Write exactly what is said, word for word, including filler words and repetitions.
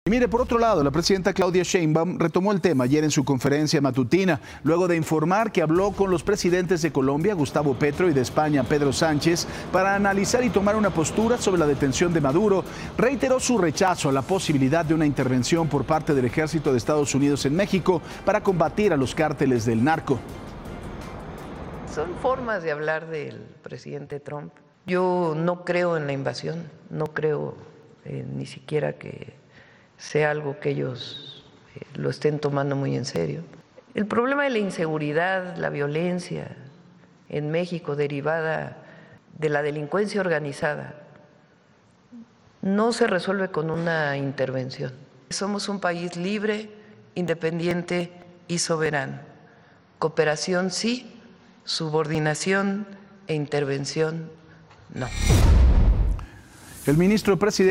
Y mire, por otro lado, la presidenta Claudia Sheinbaum retomó el tema ayer en su conferencia matutina, luego de informar que habló con los presidentes de Colombia, Gustavo Petro, y de España, Pedro Sánchez, para analizar y tomar una postura sobre la detención de Maduro. Reiteró su rechazo a la posibilidad de una intervención por parte del ejército de Estados Unidos en México para combatir a los cárteles del narco. Son formas de hablar del presidente Trump. Yo no creo en la invasión, no creo eh, ni siquiera que sea algo que ellos eh, lo estén tomando muy en serio. El problema de la inseguridad, la violencia en México derivada de la delincuencia organizada no se resuelve con una intervención. Somos un país libre, independiente y soberano. Cooperación sí, subordinación e intervención no. El ministro presidente